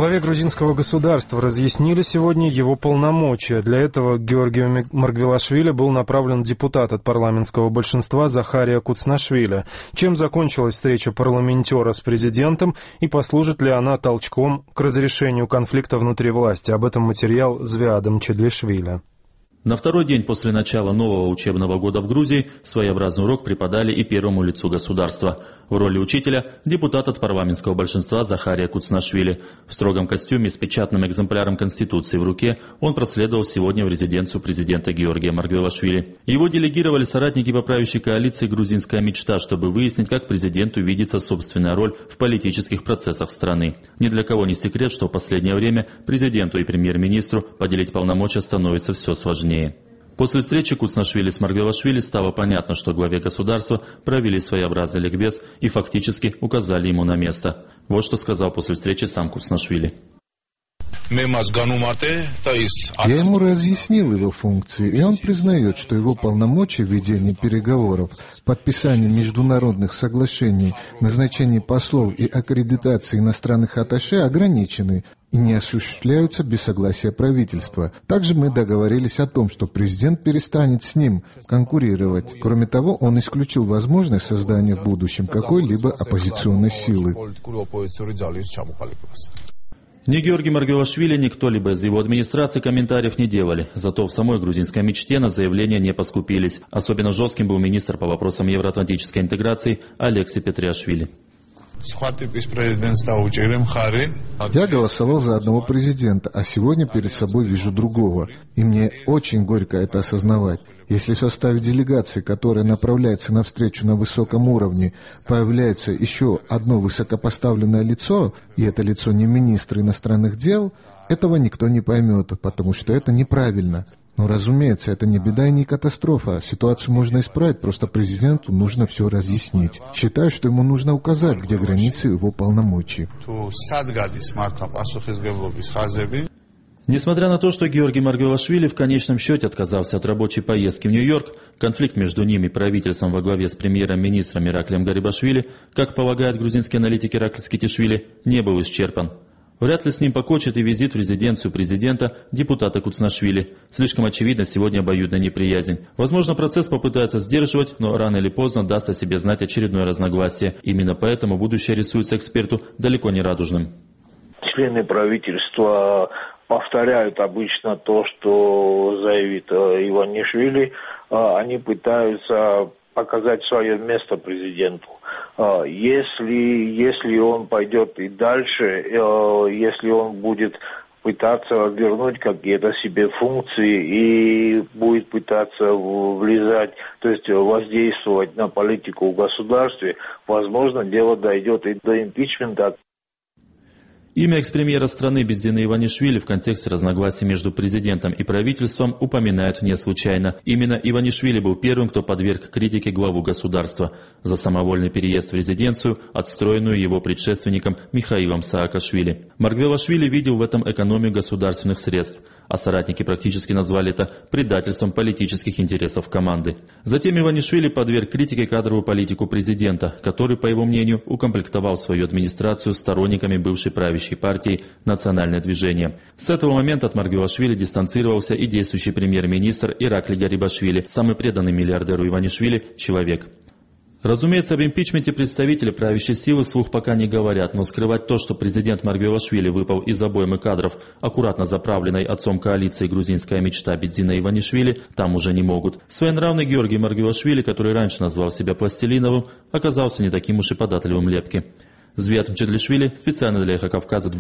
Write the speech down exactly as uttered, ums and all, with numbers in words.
Главе грузинского государства разъяснили сегодня его полномочия. Для этого к Георгию Маргвелашвили был направлен депутат от парламентского большинства Захария Куцнашвили. Чем закончилась встреча парламентера с президентом и послужит ли она толчком к разрешению конфликта внутри власти? Об этом материал Звиада Мчедлишвили. На второй день после начала нового учебного года в Грузии своеобразный урок преподали и первому лицу государства. В роли учителя депутат от парламентского большинства Захария Куцнашвили. В строгом костюме с печатным экземпляром Конституции в руке он проследовал сегодня в резиденцию президента Георгия Маргвелашвили. Его делегировали соратники по правящей коалиции «Грузинская мечта», чтобы выяснить, как президенту видится собственная роль в политических процессах страны. Ни для кого не секрет, что в последнее время президенту и премьер-министру поделить полномочия становится все сложнее. После встречи Куцнашвили с Маргвелашвили стало понятно, что главе государства провели своеобразный ликбез и фактически указали ему на место. Вот что сказал после встречи сам Куцнашвили. Я ему разъяснил его функции, и он признает, что его полномочия ведения переговоров, подписания международных соглашений, назначения послов и аккредитации иностранных атташе ограничены и не осуществляются без согласия правительства. Также мы договорились о том, что президент перестанет с ним конкурировать. Кроме того, он исключил возможность создания в будущем какой-либо оппозиционной силы. Ни Георгий Маргвелашвили, ни кто-либо из его администрации комментариев не делали. Зато в самой грузинской мечте на заявления не поскупились. Особенно жестким был министр по вопросам евроатлантической интеграции Алекси Петриашвили. Я голосовал за одного президента, а сегодня перед собой вижу другого. И мне очень горько это осознавать. Если в составе делегации, которая направляется на встречу на высоком уровне, появляется еще одно высокопоставленное лицо, и это лицо не министр иностранных дел, этого никто не поймет, потому что это неправильно. Но, разумеется, это не беда и не катастрофа. Ситуацию можно исправить, просто президенту нужно все разъяснить. Считаю, что ему нужно указать, где границы его полномочий. Несмотря на то, что Георгий Маргвелашвили в конечном счете отказался от рабочей поездки в Нью-Йорк, конфликт между ним и правительством во главе с премьером-министром Ираклием Гарибашвили, как полагает грузинский аналитик Ираклий Скитишвили, не был исчерпан. Вряд ли с ним покончит и визит в резиденцию президента депутата Куцнашвили. Слишком очевидно сегодня обоюдная неприязнь. Возможно, процесс попытается сдерживать, но рано или поздно даст о себе знать очередное разногласие. Именно поэтому будущее рисуется эксперту далеко не радужным. Члены правительства повторяют обычно то, что заявит Иванишвили. Они пытаются показать свое место президенту. Если, если он пойдет и дальше, если он будет пытаться вернуть какие-то себе функции и будет пытаться влезать, то есть воздействовать на политику в государстве, возможно, дело дойдет и до импичмента. Имя экс-премьера страны Бедзина Иванишвили в контексте разногласий между президентом и правительством упоминают не случайно. Именно Иванишвили был первым, кто подверг критике главу государства за самовольный переезд в резиденцию, отстроенную его предшественником Михаилом Саакашвили. Маргвелашвили видел в этом экономию государственных средств, а соратники практически назвали это предательством политических интересов команды. Затем Иванишвили подверг критике кадровую политику президента, который, по его мнению, укомплектовал свою администрацию сторонниками бывшей правящей партии «Национальное движение». С этого момента от Маргвелашвили дистанцировался и действующий премьер-министр Ираклий Гарибашвили, самый преданный миллиардеру Иванишвили человек. Разумеется, об импичменте представители правящей силы вслух пока не говорят, но скрывать то, что президент Маргвелашвили выпал из обоймы кадров, аккуратно заправленной отцом коалиции «Грузинская мечта» Бедзина Иванишвили, там уже не могут. Своенравный Георгий Маргвелашвили, который раньше назвал себя пластилиновым, оказался не таким уж и податливым лепки. Звиад Мчедлишвили специально для «Эхо Кавказа».